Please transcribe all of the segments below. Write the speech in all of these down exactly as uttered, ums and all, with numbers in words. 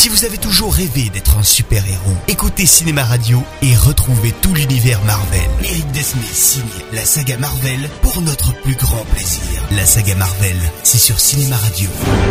Si vous avez toujours rêvé d'être un super-héros, écoutez Cinéma Radio et retrouvez tout l'univers Marvel. Eric Desmé signe la saga Marvel pour notre plus grand plaisir. La saga Marvel, c'est sur Cinéma Radio.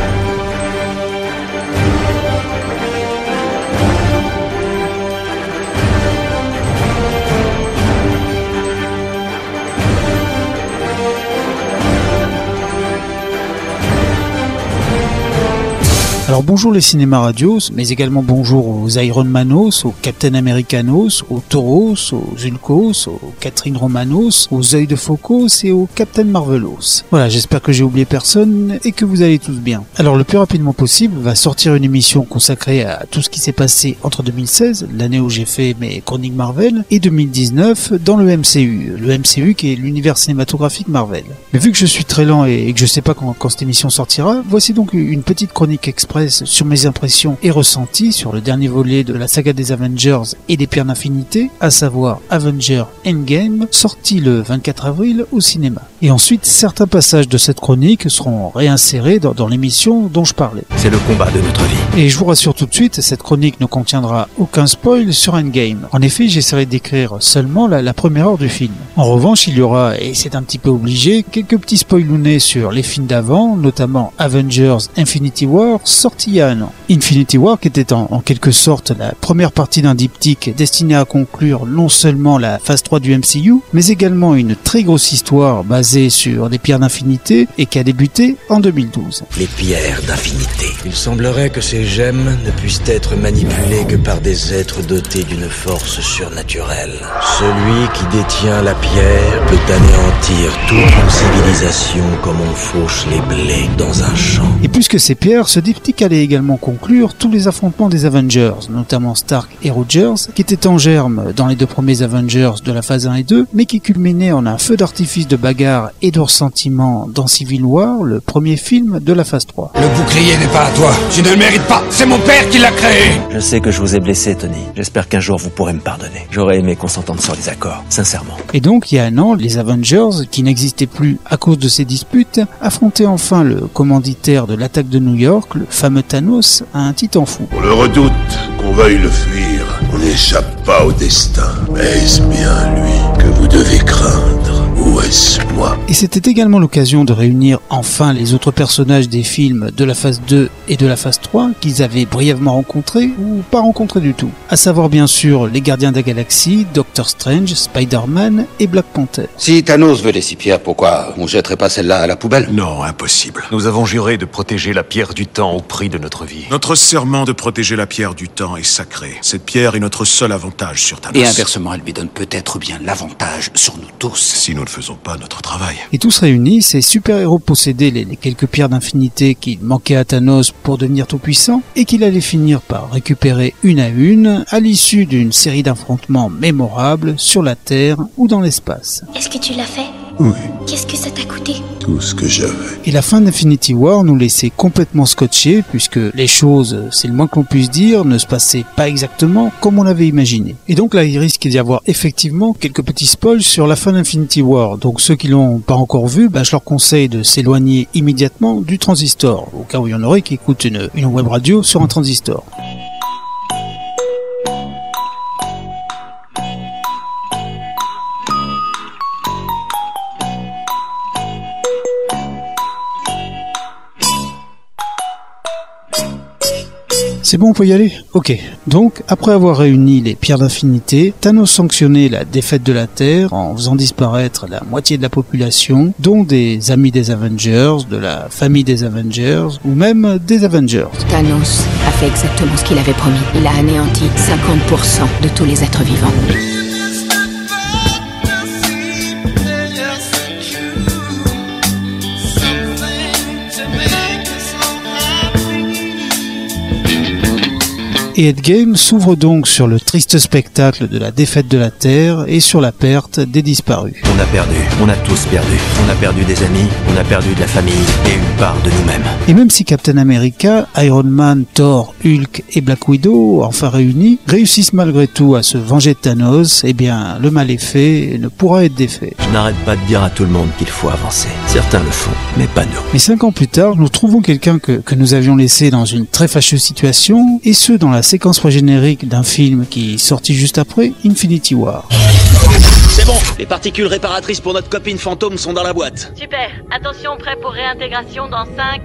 Alors bonjour les Cinéma Radios, mais également bonjour aux Iron Manos, aux Captain Americanos, aux Tauros, aux Zulkos, aux Catherine Romanos, aux Œils de Focos et aux Captain Marvelos. Voilà, j'espère que j'ai oublié personne et que vous allez tous bien. Alors le plus rapidement possible va sortir une émission consacrée à tout ce qui s'est passé entre deux mille seize, l'année où j'ai fait mes chroniques Marvel, et deux mille dix-neuf dans le M C U, le M C U qui est l'univers cinématographique Marvel. Mais vu que je suis très lent et que je sais pas quand, quand cette émission sortira, voici donc une petite chronique express sur mes impressions et ressentis sur le dernier volet de la saga des Avengers et des Pierres d'Infinité, à savoir Avengers Endgame, sorti le vingt-quatre avril au cinéma. Et ensuite, certains passages de cette chronique seront réinsérés dans, dans l'émission dont je parlais. C'est le combat de notre vie. Et je vous rassure tout de suite, cette chronique ne contiendra aucun spoil sur Endgame. En effet, j'essaierai d'écrire seulement la, la première heure du film. En revanche, il y aura, et c'est un petit peu obligé, quelques petits spoilounets sur les films d'avant, notamment Avengers Infinity War, sorti il y a un an. Infinity War, qui était en, en quelque sorte la première partie d'un diptyque destiné à conclure non seulement la phase trois du M C U, mais également une très grosse histoire basée sur des pierres d'infinité et qui a débuté en deux mille douze. Les pierres d'infinité. Il semblerait que ces gemmes ne puissent être manipulées que par des êtres dotés d'une force surnaturelle. Celui qui détient la pierre peut anéantir toute une civilisation comme on fauche les blés dans un champ. Et puisque ces pierres, ce diptyque allait également conclure tous les affrontements des Avengers, notamment Stark et Rogers, qui étaient en germe dans les deux premiers Avengers de la phase un et deux, mais qui culminaient en un feu d'artifice de bagarre et de ressentiment dans Civil War, le premier film de la phase trois. Le bouclier n'est pas à toi, tu ne le mérites pas, c'est mon père qui l'a créé. Je sais que je vous ai blessé, Tony. J'espère qu'un jour vous pourrez me pardonner. J'aurais aimé qu'on s'entende sur les accords, sincèrement. Et donc, il y a un an, les Avengers, qui n'existaient plus à cause de ces disputes, affrontaient enfin le commanditaire de l'attaque de New York, le fameux Thanos, à un titan fou. On le redoute, qu'on veuille le fuir, on n'échappe pas au destin. Mais est-ce bien lui que vous devez craindre, ou est-ce moi? Et c'était également l'occasion de réunir enfin les autres personnages des films de la phase deux et de la phase trois qu'ils avaient brièvement rencontrés ou pas rencontrés du tout. À savoir bien sûr les Gardiens de la Galaxie, Doctor Strange, Spider-Man et Black Panther. Si Thanos veut les six pierres, pourquoi on jetterait pas celle-là à la poubelle? Non, impossible. Nous avons juré de protéger la pierre du temps au prix de notre vie. Notre serment de protéger la pierre du temps est sacré. Cette pierre est notre seul avantage sur Thanos. Et inversement, elle lui donne peut-être bien l'avantage sur nous tous. Si nous ne faisons pas notre travail. Et tous réunis, ces super-héros possédaient les, les quelques pierres d'infinité qu'il manquait à Thanos pour devenir tout-puissant et qu'il allait finir par récupérer une à une à l'issue d'une série d'affrontements mémorables sur la Terre ou dans l'espace. Est-ce que tu l'as fait? Oui, Qu'est-ce que ça t'a coûté? tout ce que j'avais. Et la fin d'Infinity War nous laissait complètement scotchés puisque les choses, c'est le moins que l'on puisse dire, ne se passaient pas exactement comme on l'avait imaginé. Et donc là, il risque d'y avoir effectivement quelques petits spoils sur la fin d'Infinity War. Donc ceux qui l'ont pas encore vu, bah, je leur conseille de s'éloigner immédiatement du transistor, au cas où il y en aurait qui écoutent une, une web radio sur un transistor. C'est bon, on peut y aller? Ok. Donc, après avoir réuni les pierres d'infinité, Thanos sanctionnait la défaite de la Terre en faisant disparaître la moitié de la population, dont des amis des Avengers, de la famille des Avengers, ou même des Avengers. Thanos a fait exactement ce qu'il avait promis. Il a anéanti cinquante pour cent de tous les êtres vivants. Et Endgame s'ouvre donc sur le triste spectacle de la défaite de la Terre et sur la perte des disparus. On a perdu, on a tous perdu. On a perdu des amis, on a perdu de la famille et une part de nous-mêmes. Et même si Captain America, Iron Man, Thor, Hulk et Black Widow, enfin réunis, réussissent malgré tout à se venger de Thanos, eh bien le mal est fait et ne pourra être défait. Je n'arrête pas de dire à tout le monde qu'il faut avancer. Certains le font, mais pas nous. Mais cinq ans plus tard, nous trouvons quelqu'un que, que nous avions laissé dans une très fâcheuse situation, et ce dans la séquence pré-générique d'un film qui sortit juste après, Infinity War. C'est bon, les particules réparatrices pour notre copine fantôme sont dans la boîte. Super, attention, prêt pour réintégration dans cinq...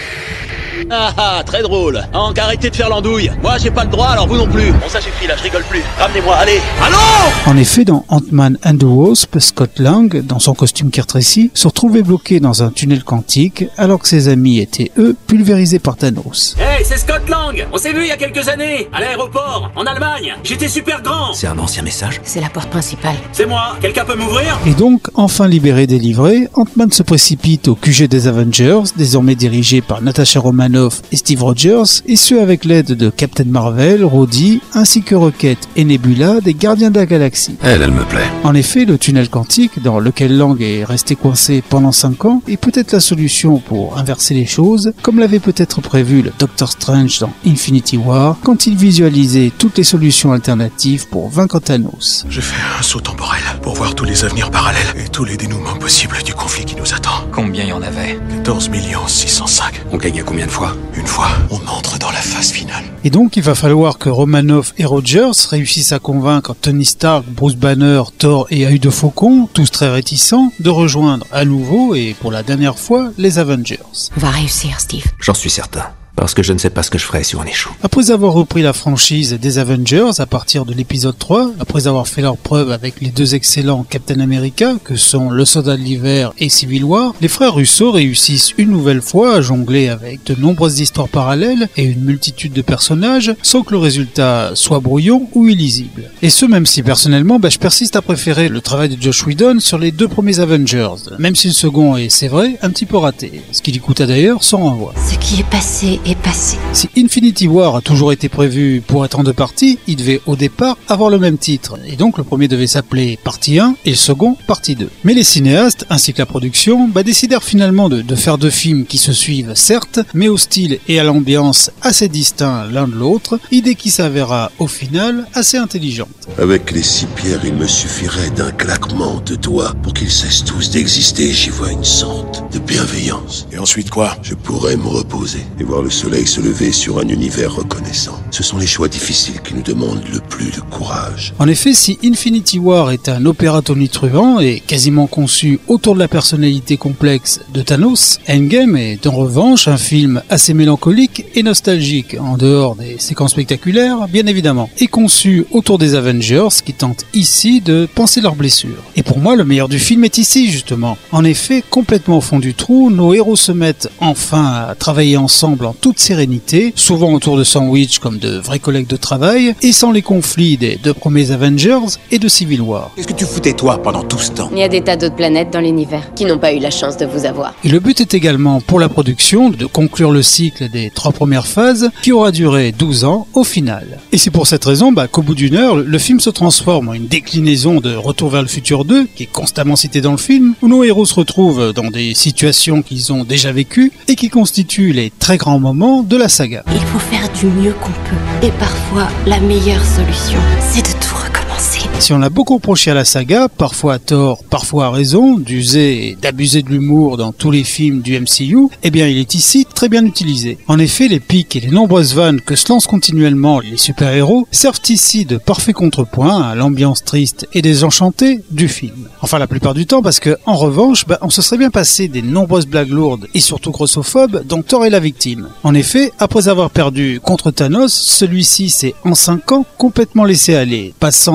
Ah ah, très drôle. Hank, arrêtez de faire l'andouille. Moi, j'ai pas le droit, alors vous non plus. Bon, ça suffit, là, je rigole plus. Ramenez-moi, allez. Allons! En effet, dans Ant-Man and the Wasp, Scott Lang, dans son costume qui rétrécit, se retrouvait bloqué dans un tunnel quantique, alors que ses amis étaient, eux, pulvérisés par Thanos. Hey, c'est Scott Lang! On s'est vu il y a quelques années, à l'aéroport, en Allemagne. J'étais super grand. C'est un ancien message? C'est la porte principale. C'est moi. Quelqu'un peut m'ouvrir? Et donc, enfin libéré, délivré, Ant-Man se précipite au Q G des Avengers, désormais dirigé par Natasha Romanoff et Steve Rogers, et ce avec l'aide de Captain Marvel, Rhodey, ainsi que Rocket et Nebula des Gardiens de la Galaxie. Elle, elle me plaît. En effet, le tunnel quantique, dans lequel Lang est resté coincé pendant cinq ans, est peut-être la solution pour inverser les choses, comme l'avait peut-être prévu le Doctor Strange dans Infinity War, quand il visualisait toutes les solutions alternatives pour vaincre Thanos. J'ai fait un saut temporel pour voir tous les avenirs parallèles et tous les dénouements possibles du conflit qui nous attend. Combien il y en avait? quatorze millions six cent cinq. On gagne combien de fois? Une fois, on entre dans la phase finale. Et donc, il va falloir que Romanoff et Rogers réussissent à convaincre Tony Stark, Bruce Banner, Thor et Œil de Faucon, tous très réticents, de rejoindre à nouveau et pour la dernière fois les Avengers. On va réussir, Steve. J'en suis certain. Parce que je ne sais pas ce que je ferais si on échoue. Après avoir repris la franchise des Avengers à partir de l'épisode trois, après avoir fait leur preuve avec les deux excellents Captain America, que sont Le Soldat de l'Hiver et Civil War, les frères Russo réussissent une nouvelle fois à jongler avec de nombreuses histoires parallèles et une multitude de personnages, sans que le résultat soit brouillon ou illisible. Et ce, même si personnellement, bah, je persiste à préférer le travail de Joss Whedon sur les deux premiers Avengers, même si le second est, c'est vrai, un petit peu raté, ce qui lui coûta d'ailleurs son renvoi. Ce qui est passé est passé. Si Infinity War a toujours été prévu pour être en deux parties, il devait au départ avoir le même titre, et donc le premier devait s'appeler Partie un et le second Partie deux. Mais les cinéastes, ainsi que la production, bah, décidèrent finalement de, de faire deux films qui se suivent certes, mais au style et à l'ambiance assez distincts l'un de l'autre, idée qui s'avéra au final assez intelligente. Avec les six pierres, il me suffirait d'un claquement de doigts pour qu'ils cessent tous d'exister. J'y vois une sorte de bienveillance. Et ensuite quoi? Je pourrais me reposer et voir le soleil se lever sur un univers reconnaissant. Ce sont les choix difficiles qui nous demandent le plus de courage. En effet, si Infinity War est un opéra tonitruant et quasiment conçu autour de la personnalité complexe de Thanos, Endgame est en revanche un film assez mélancolique et nostalgique, en dehors des séquences spectaculaires, bien évidemment, et conçu autour des Avengers qui tentent ici de penser leurs blessures. Et pour moi, le meilleur du film est ici, justement. En effet, complètement au fond du trou, nos héros se mettent enfin à travailler ensemble en toute sérénité, souvent autour de sandwich comme de vrais collègues de travail, et sans les conflits des deux premiers Avengers et de Civil War. Qu'est-ce que tu foutais toi pendant tout ce temps? Il y a des tas d'autres planètes dans l'univers qui n'ont pas eu la chance de vous avoir. Et le but est également pour la production de conclure le cycle des trois premières phases qui aura duré douze ans au final. Et c'est pour cette raison bah, qu'au bout d'une heure, le film se transforme en une déclinaison de Retour vers le futur deux, qui est constamment cité dans le film, où nos héros se retrouvent dans des situations qu'ils ont déjà vécues et qui constituent les très grands moments de la saga. Il faut faire du mieux qu'on peut. Et parfois, la meilleure solution, c'est de tout recommencer. Si on a beaucoup reproché à la saga, parfois à tort, parfois à raison, d'user et d'abuser de l'humour dans tous les films du M C U, eh bien il est ici très bien utilisé. En effet, les pics et les nombreuses vannes que se lancent continuellement les super-héros servent ici de parfait contrepoint à l'ambiance triste et désenchantée du film. Enfin la plupart du temps parce que, en revanche, bah, on se serait bien passé des nombreuses blagues lourdes et surtout grossophobes dont Thor est la victime. En effet, après avoir perdu contre Thanos, celui-ci s'est en cinq ans complètement laissé aller, passant la majorité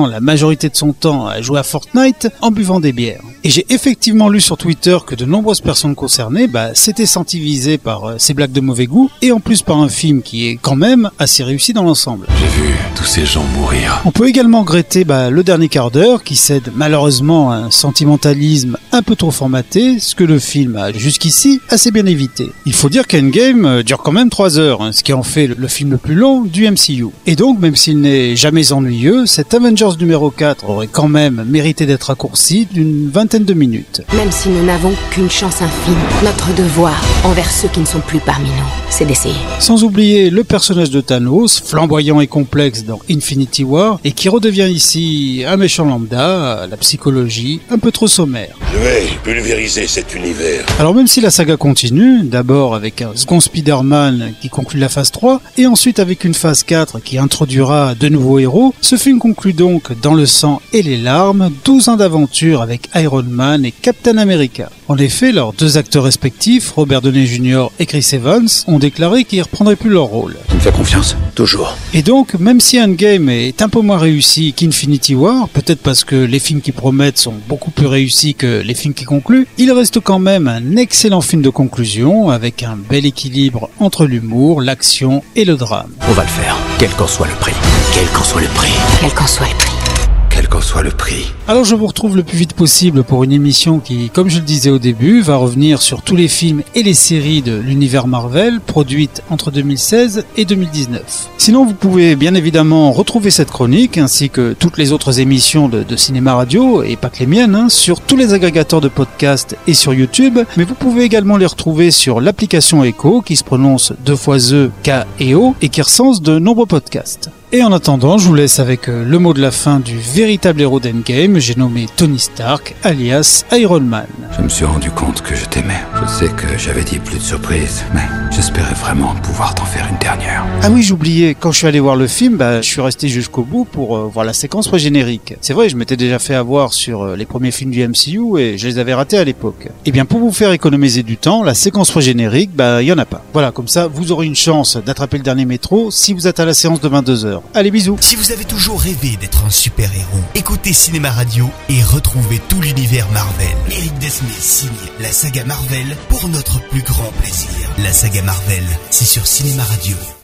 majorité de son temps à jouer à Fortnite en buvant des bières. Et j'ai effectivement lu sur Twitter que de nombreuses personnes concernées bah, s'étaient senties visées par euh, ces blagues de mauvais goût, et en plus par un film qui est quand même assez réussi dans l'ensemble. J'ai vu tous ces gens mourir. On peut également regretter bah, le dernier quart d'heure qui cède malheureusement à un sentimentalisme un peu trop formaté, ce que le film a jusqu'ici assez bien évité. Il faut dire qu'Endgame euh, dure quand même trois heures, hein, ce qui en fait le, le film le plus long du M C U. Et donc, même s'il n'est jamais ennuyeux, cet Avengers numéro quatre aurait quand même mérité d'être raccourci d'une vingtaine de minutes. Même si nous n'avons qu'une chance infime, notre devoir envers ceux qui ne sont plus parmi nous, c'est d'essayer. Sans oublier le personnage de Thanos, flamboyant et complexe dans Infinity War, et qui redevient ici un méchant lambda, à la psychologie un peu trop sommaire. Je vais pulvériser cet univers. Alors même si la saga continue, d'abord avec un second Spider-Man qui conclut la phase trois, et ensuite avec une phase quatre qui introduira de nouveaux héros, ce film conclut donc dans le sang et les larmes douze ans d'aventure avec Iron Man et Captain America. En effet, leurs deux acteurs respectifs, Robert Downey junior et Chris Evans, ont déclaré qu'ils ne reprendraient plus leur rôle. Tu me fais confiance ? Toujours. Et donc, même si Endgame est un peu moins réussi qu'Infinity War, peut-être parce que les films qui promettent sont beaucoup plus réussis que les films qui concluent, il reste quand même un excellent film de conclusion avec un bel équilibre entre l'humour, l'action et le drame. On va le faire, quel qu'en soit le prix. Quel qu'en soit le prix. Quel qu'en soit le prix. Quel qu'en soit le prix. Alors je vous retrouve le plus vite possible pour une émission qui, comme je le disais au début, va revenir sur tous les films et les séries de l'univers Marvel produites entre deux mille seize et deux mille dix-neuf. Sinon vous pouvez bien évidemment retrouver cette chronique ainsi que toutes les autres émissions de, de Cinéma Radio, et pas que les miennes, hein, sur tous les agrégateurs de podcasts et sur YouTube, mais vous pouvez également les retrouver sur l'application Echo qui se prononce deux fois E, K et O et qui recense de nombreux podcasts. Et en attendant, je vous laisse avec le mot de la fin du véritable héros d'Endgame, j'ai nommé Tony Stark, alias Iron Man. Je me suis rendu compte que je t'aimais. Je sais que j'avais dit plus de surprises, mais j'espérais vraiment pouvoir t'en faire une dernière. Ah oui, j'oubliais, quand je suis allé voir le film, bah, je suis resté jusqu'au bout pour euh, voir la séquence pré-générique. C'est vrai, je m'étais déjà fait avoir sur euh, les premiers films du M C U et je les avais ratés à l'époque. Et bien, pour vous faire économiser du temps, la séquence pré-générique, bah, il y en a pas. Voilà, comme ça, vous aurez une chance d'attraper le dernier métro si vous êtes à la séance de vingt-deux heures. Allez, bisous. Si vous avez toujours rêvé d'être un super-héros, écoutez Cinéma Radio et retrouvez tout l'univers Marvel. Eric Desmé signe la saga Marvel pour notre plus grand plaisir. La saga Marvel, c'est sur Cinéma Radio.